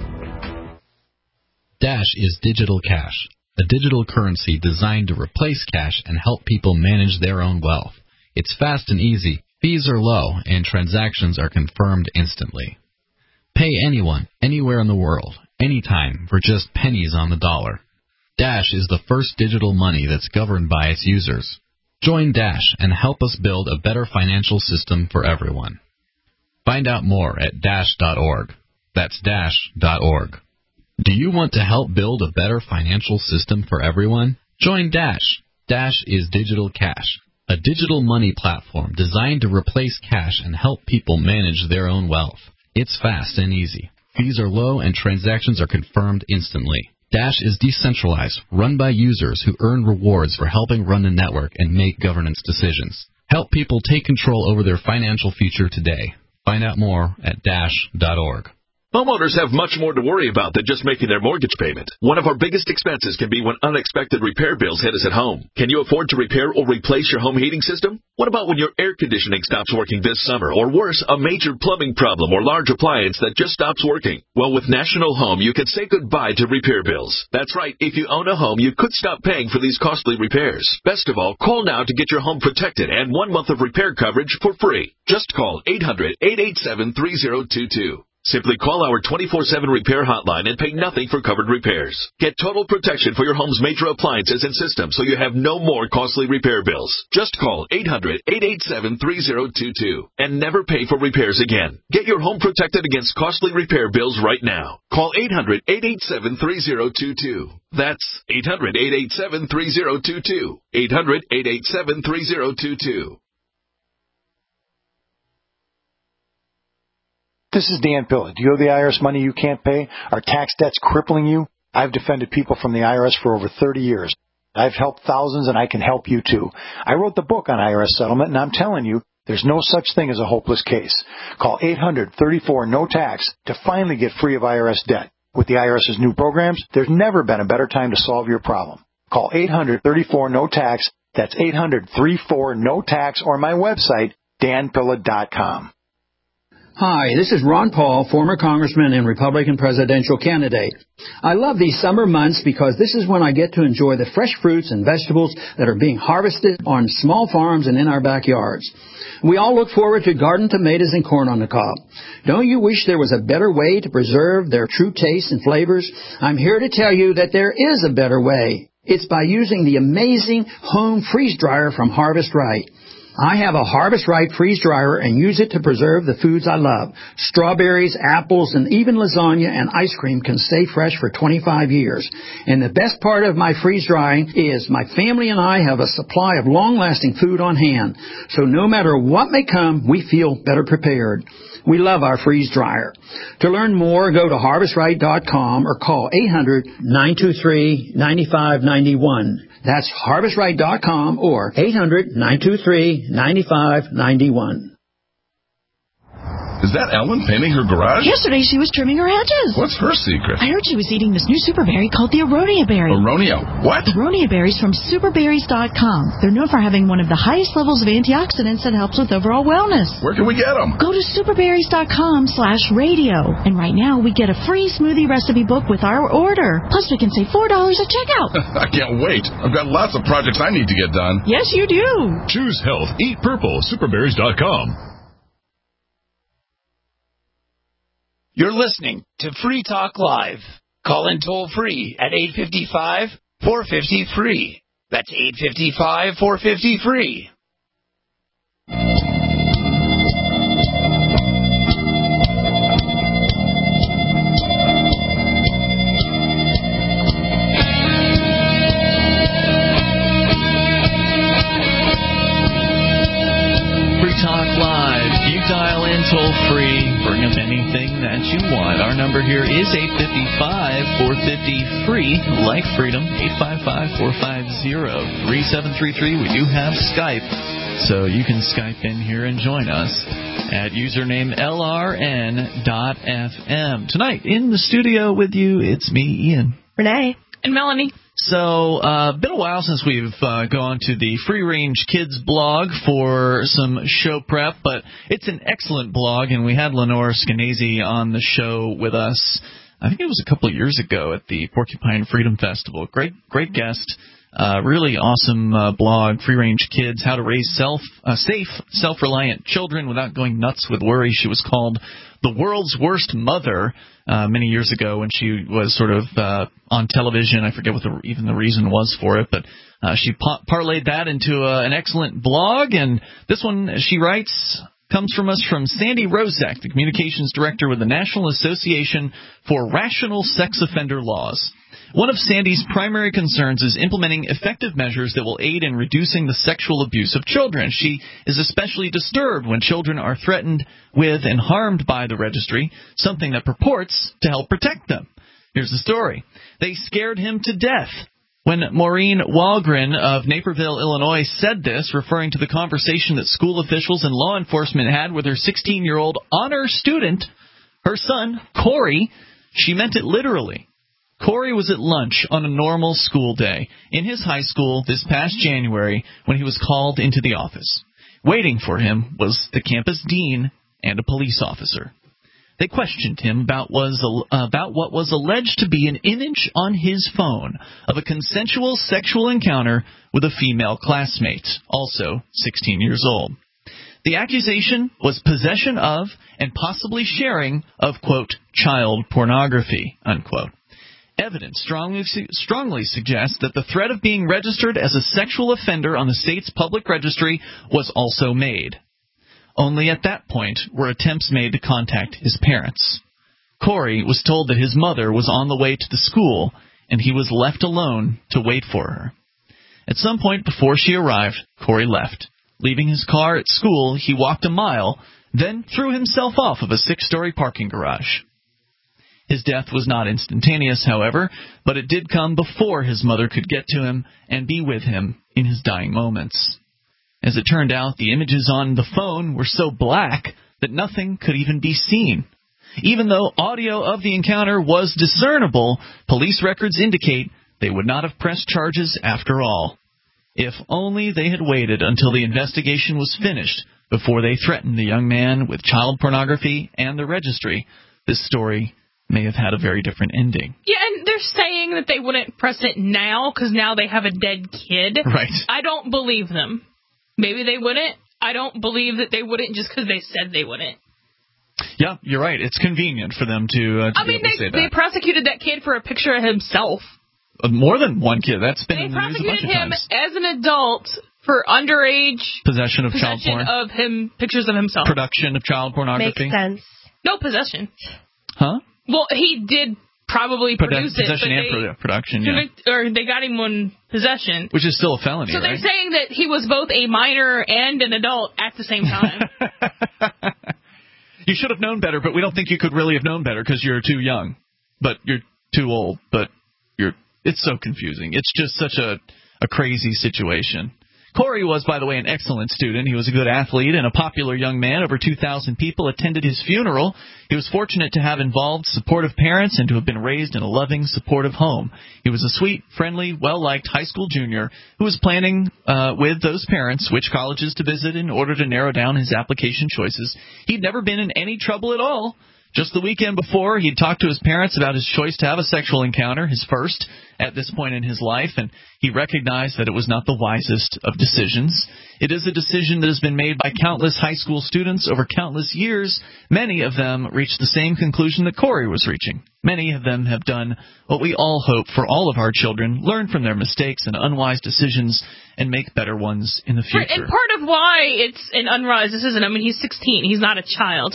Dash is digital cash, a digital currency designed to replace cash and help people manage their own wealth. It's fast and easy, fees are low, and transactions are confirmed instantly. Pay anyone, anywhere in the world, anytime, for just pennies on the dollar. Dash is the first digital money that's governed by its users. Join Dash and help us build a better financial system for everyone. Find out more at dash.org. That's dash.org. Do you want to help build a better financial system for everyone? Join Dash. Dash is digital cash, a digital money platform designed to replace cash and help people manage their own wealth. It's fast and easy. Fees are low and transactions are confirmed instantly. Dash is decentralized, run by users who earn rewards for helping run the network and make governance decisions. Help people take control over their financial future today. Find out more at dash.org. Homeowners have much more to worry about than just making their mortgage payment. One of our biggest expenses can be when unexpected repair bills hit us at home. Can you afford to repair or replace your home heating system? What about when your air conditioning stops working this summer? Or worse, a major plumbing problem or large appliance that just stops working? Well, with National Home, you can say goodbye to repair bills. That's right. If you own a home, you could stop paying for these costly repairs. Best of all, call now to get your home protected and 1 month of repair coverage for free. Just call 800-887-3022. Simply call our 24/7 repair hotline and pay nothing for covered repairs. Get total protection for your home's major appliances and systems so you have no more costly repair bills. Just call 800-887-3022 and never pay for repairs again. Get your home protected against costly repair bills right now. Call 800-887-3022. That's 800-887-3022. 800-887-3022. This is Dan Pilla. Do you owe the IRS money you can't pay? Are tax debts crippling you? I've defended people from the IRS for over 30 years. I've helped thousands, and I can help you too. I wrote the book on IRS settlement, and I'm telling you, There's no such thing as a hopeless case. Call 800-34-NO-TAX to finally get free of IRS debt. With the IRS's new programs, there's never been a better time to solve your problem. Call 800-34-NO-TAX. That's 800-34-NO-TAX, or my website, danpilla.com. Hi, this is Ron Paul, former congressman and Republican presidential candidate. I love these summer months because this is when I get to enjoy the fresh fruits and vegetables that are being harvested on small farms and in our backyards. We all look forward to garden tomatoes and corn on the cob. Don't you wish there was a better way to preserve their true taste and flavors? I'm here to tell you that there is a better way. It's by using the amazing home freeze dryer from Harvest Right. I have a Harvest Right freeze dryer and use it to preserve the foods I love. Strawberries, apples, and even lasagna and ice cream can stay fresh for 25 years. And the best part of my freeze drying is my family and I have a supply of long-lasting food on hand. So no matter what may come, we feel better prepared. We love our freeze dryer. To learn more, go to harvestright.com or call 800-923-9591. That's harvestright.com or 800-923-9591. Is that Ellen painting her garage? Yesterday she was trimming her hedges. What's her secret? I heard she was eating this new super berry called the Aronia berry. Aronia? What? Aronia berries from superberries.com. They're known for having one of the highest levels of antioxidants that helps with overall wellness. Where can we get them? Go to superberries.com/radio. And right now we get a free smoothie recipe book with our order. Plus we can save $4 at checkout. I can't wait. I've got lots of projects I need to get done. Yes, you do. Choose health. Eat purple. Superberries.com. You're listening to Free Talk Live. Call in toll-free at 855-450-FREE. That's 855-450-FREE. Free Talk Live. You dial in toll-free. Bring up anything that you want. Our number here is 855-450-FREE, like freedom, 855-450-3733. We do have Skype, so you can Skype in here and join us at username LRN.FM. Tonight, in the studio with you, it's me, Ian. Renee. And Melanie. So, been a while since we've gone to the Free Range Kids blog for some show prep, but it's an excellent blog, and we had Lenore Skenazy on the show with us. I think it was a couple of years ago at the Porcupine Freedom Festival. Great guest. Really awesome blog, Free Range Kids, how to raise safe, self-reliant children without going nuts with worry. She was called the world's worst mother many years ago when she was sort of on television. I forget what even the reason was for it, but she parlayed that into an excellent blog. And this one, she writes, comes from Sandy Rozek, the communications director with the National Association for Rational Sex Offender Laws. One of Sandy's primary concerns is implementing effective measures that will aid in reducing the sexual abuse of children. She is especially disturbed when children are threatened with and harmed by the registry, something that purports to help protect them. Here's the story. They scared him to death. When Maureen Walgren of Naperville, Illinois, said this, referring to the conversation that school officials and law enforcement had with her 16-year-old honor student, her son, Corey, she meant it literally. Corey was at lunch on a normal school day in his high school this past January when he was called into the office. Waiting for him was the campus dean and a police officer. They questioned him about what was alleged to be an image on his phone of a consensual sexual encounter with a female classmate, also 16 years old. The accusation was possession of and possibly sharing of, quote, child pornography, unquote. Evidence strongly suggests that the threat of being registered as a sexual offender on the state's public registry was also made. Only at that point were attempts made to contact his parents. Corey was told that his mother was on the way to the school, and he was left alone to wait for her. At some point before she arrived, Corey left. Leaving his car at school, he walked a mile, then threw himself off of a 6-story parking garage. His death was not instantaneous, however, but it did come before his mother could get to him and be with him in his dying moments. As it turned out, the images on the phone were so black that nothing could even be seen. Even though audio of the encounter was discernible, police records indicate they would not have pressed charges after all. If only they had waited until the investigation was finished before they threatened the young man with child pornography and the registry, this story may have had a very different ending. Yeah, and they're saying that they wouldn't press it now because now they have a dead kid. Right. I don't believe them. Maybe they wouldn't. I don't believe that they wouldn't just because they said they wouldn't. Yeah, you're right. It's convenient for them to I mean, they prosecuted that kid for a picture of himself. More than one kid. That's been in the news a bunch of They prosecuted him times. as an adult for underage Possession of child porn. of him, pictures of himself. Production of child pornography. Makes sense. No possession. Huh? Well, he did probably produce it, possession but and production, yeah. or they got him on possession. Which is still a felony, So right? they're saying that he was both a minor and an adult at the same time. You should have known better, but we don't think you could really have known better because you're too young. But you're too old, but it's so confusing. It's just such a crazy situation. Corey was, by the way, an excellent student. He was a good athlete and a popular young man. Over 2,000 people attended his funeral. He was fortunate to have involved, supportive parents and to have been raised in a loving, supportive home. He was a sweet, friendly, well-liked high school junior who was planning with those parents which colleges to visit in order to narrow down his application choices. He'd never been in any trouble at all. Just the weekend before, he'd talked to his parents about his choice to have a sexual encounter, his first at this point in his life, and he recognized that it was not the wisest of decisions. It is a decision that has been made by countless high school students over countless years. Many of them reached the same conclusion that Corey was reaching. Many of them have done what we all hope for all of our children, learn from their mistakes and unwise decisions, and make better ones in the future. Right, and part of why it's an unwise decision, I mean, he's 16, he's not a child.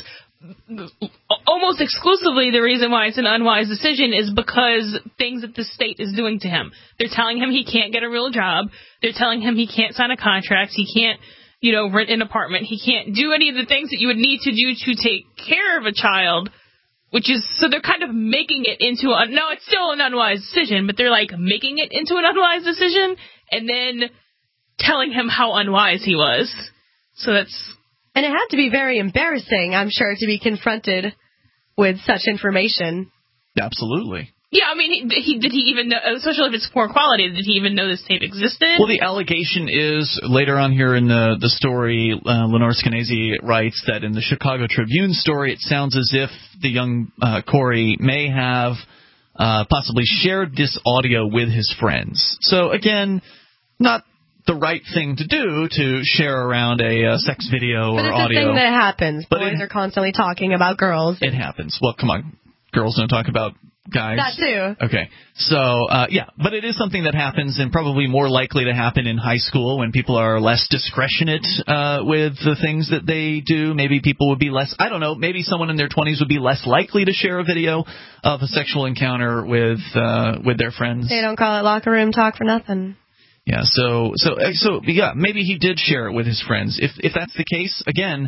Almost exclusively the reason why it's an unwise decision is because things that the state is doing to him. They're telling him he can't get a real job. They're telling him he can't sign a contract. He can't, rent an apartment. He can't do any of the things that you would need to do to take care of a child, so they're kind of making it into no, it's still an unwise decision, but they're like making it into an unwise decision and then telling him how unwise he was. So that's... And it had to be very embarrassing, I'm sure, to be confronted with such information. Absolutely. Yeah, I mean, did he even know, especially if it's poor quality, did he even know this tape existed? Well, the allegation is, later on here in the story, Lenore Skenazy writes that in the Chicago Tribune story, it sounds as if the young Corey may have possibly shared this audio with his friends. So, again, not the right thing to do to share around a sex video or audio. But it's a thing that happens. Boys are constantly talking about girls. It happens. Well, come on. Girls don't talk about guys. That too. Okay. So, yeah. But it is something that happens and probably more likely to happen in high school when people are less discretionate with the things that they do. Maybe people would be less, I don't know, maybe someone in their 20s would be less likely to share a video of a sexual encounter with their friends. They don't call it locker room talk for nothing. Yeah, so yeah, maybe he did share it with his friends. If that's the case, again,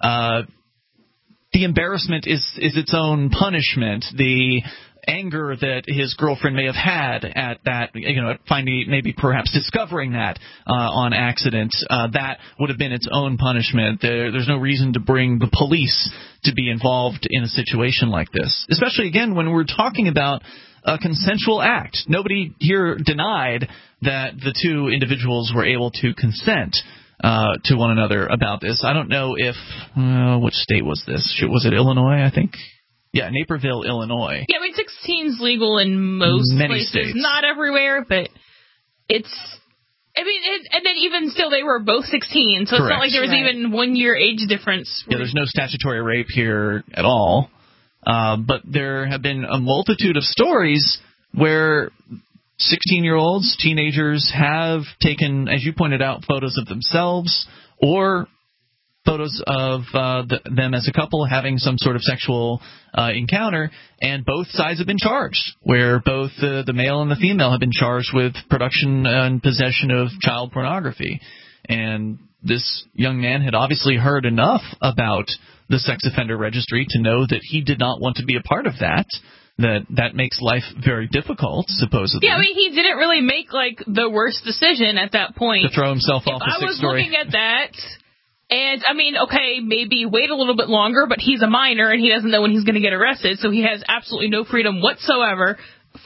the embarrassment is its own punishment. The anger that his girlfriend may have had at that, finding, maybe perhaps discovering that on accident, that would have been its own punishment. There's no reason to bring the police to be involved in a situation like this, especially, again, when we're talking about a consensual act. Nobody here denied that the two individuals were able to consent to one another about this. I don't know if which state was this? Was it Illinois, I think? Yeah, Naperville, Illinois. Yeah, I mean, 16's legal in most Many places. states. Not everywhere, but it's... I mean, and then even still, they were both 16, so Correct. It's not like there was even 1 year age difference. Yeah, there's no statutory rape here at all. But there have been a multitude of stories where 16-year-olds, teenagers, have taken, as you pointed out, photos of themselves or photos of them as a couple having some sort of sexual encounter, and both sides have been charged, where both the male and the female have been charged with production and possession of child pornography. And this young man had obviously heard enough about the sex offender registry to know that he did not want to be a part of that. that makes life very difficult, supposedly. Yeah, I mean, he didn't really make, like, the worst decision at that point. To throw himself off a 6-story. If I was looking at that, and, I mean, okay, maybe wait a little bit longer, but he's a minor, and he doesn't know when he's going to get arrested, so he has absolutely no freedom whatsoever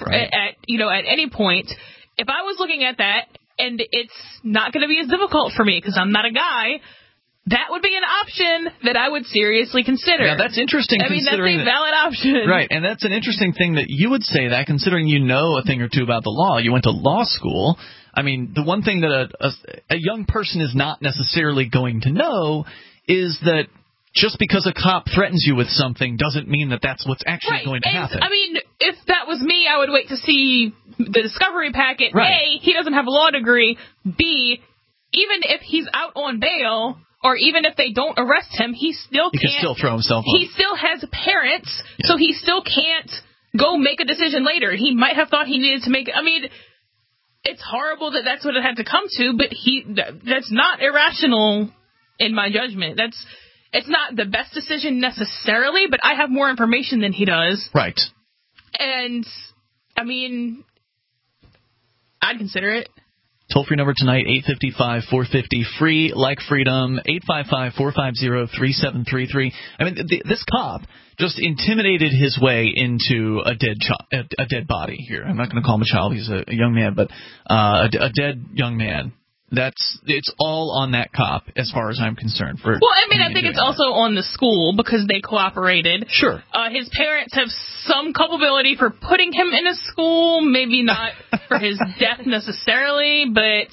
at any point. If I was looking at that, and it's not going to be as difficult for me, because I'm not a guy, that would be an option that I would seriously consider. Yeah, that's interesting. I mean, that's a valid option. Right, and that's an interesting thing that you would say that, considering you know a thing or two about the law. You went to law school. I mean, the one thing that a young person is not necessarily going to know is that just because a cop threatens you with something doesn't mean that that's what's actually going to happen. I mean, if that was me, I would wait to see the discovery packet. Right. A, he doesn't have a law degree. B, even if he's out on bail, or even if they don't arrest him, he still can still throw himself off. He still has parents, so he still can't go make a decision later. He might have thought he needed to make. I mean, it's horrible that that's what it had to come to, but that's not irrational in my judgment. It's not the best decision necessarily, but I have more information than he does. Right. And, I mean, I'd consider it. Toll-free number tonight, 855-450-FREE, like freedom, 855-450-3733. I mean, this cop just intimidated his way into a dead body here. I'm not going to call him a child. He's a young man, but a dead young man. It's all on that cop, as far as I'm concerned. Well, I mean, I think it's also on the school because they cooperated. Sure. His parents have some culpability for putting him in a school, maybe not for his death necessarily, but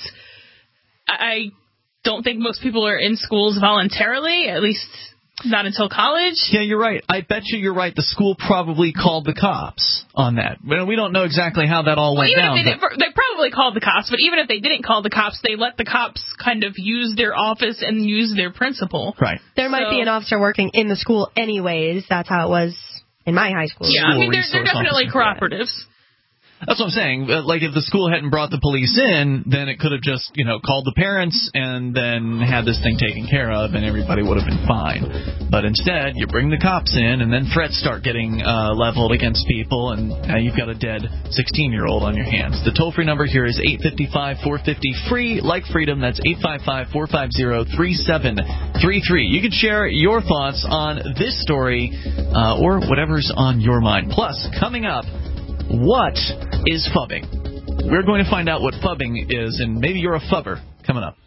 I don't think most people are in schools voluntarily, at least not until college. Yeah, you're right. I bet you're right. The school probably called the cops on that. We don't know exactly how that all went down. They probably called the cops, but even if they didn't call the cops, they let the cops kind of use their office and use their principal. Right. There might be an officer working in the school anyways. That's how it was in my high school. Yeah, I mean, they're definitely cooperatives. That's what I'm saying. Like, if the school hadn't brought the police in, then it could have just, called the parents and then had this thing taken care of, and everybody would have been fine. But instead, you bring the cops in, and then threats start getting leveled against people, and now you've got a dead 16-year-old on your hands. The toll-free number here is 855-450-FREE, like freedom. That's 855-450-3733. You can share your thoughts on this story or whatever's on your mind. Plus, coming up, what is phubbing? We're going to find out what phubbing is, and maybe you're a phubber coming up.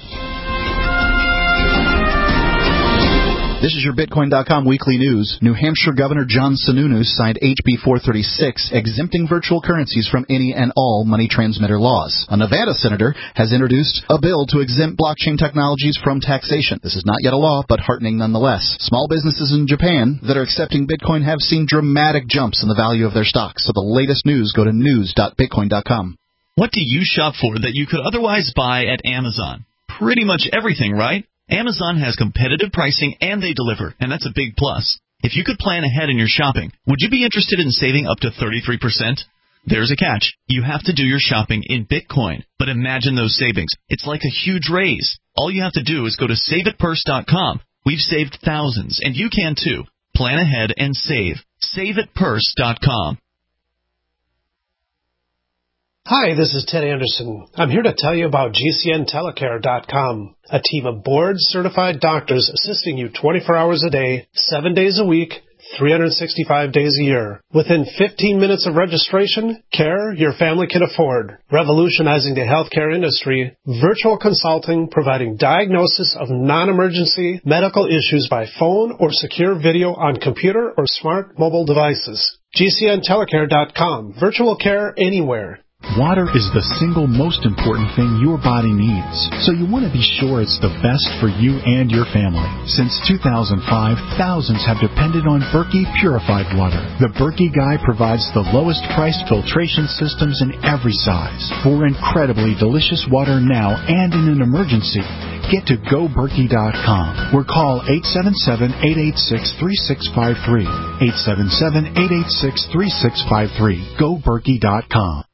This is your Bitcoin.com weekly news. New Hampshire Governor John Sununu signed HB 436, exempting virtual currencies from any and all money transmitter laws. A Nevada senator has introduced a bill to exempt blockchain technologies from taxation. This is not yet a law, but heartening nonetheless. Small businesses in Japan that are accepting Bitcoin have seen dramatic jumps in the value of their stocks. For the latest news, go to news.bitcoin.com. What do you shop for that you could otherwise buy at Amazon? Pretty much everything, right? Amazon has competitive pricing and they deliver, and that's a big plus. If you could plan ahead in your shopping, would you be interested in saving up to 33%? There's a catch. You have to do your shopping in Bitcoin. But imagine those savings. It's like a huge raise. All you have to do is go to SaveItPurse.com. We've saved thousands, and you can too. Plan ahead and save. SaveItPurse.com. Hi, this is Ted Anderson. I'm here to tell you about GCNTelecare.com, a team of board-certified doctors assisting you 24 hours a day, 7 days a week, 365 days a year. Within 15 minutes of registration, care your family can afford. Revolutionizing the healthcare industry, virtual consulting providing diagnosis of non-emergency medical issues by phone or secure video on computer or smart mobile devices. GCNTelecare.com, virtual care anywhere. Water is the single most important thing your body needs, so you want to be sure it's the best for you and your family. Since 2005, thousands have depended on Berkey purified water. The Berkey Guy provides the lowest priced filtration systems in every size. For incredibly delicious water now and in an emergency, get to GoBerkey.com or call 877-886-3653. 877-886-3653. GoBerkey.com.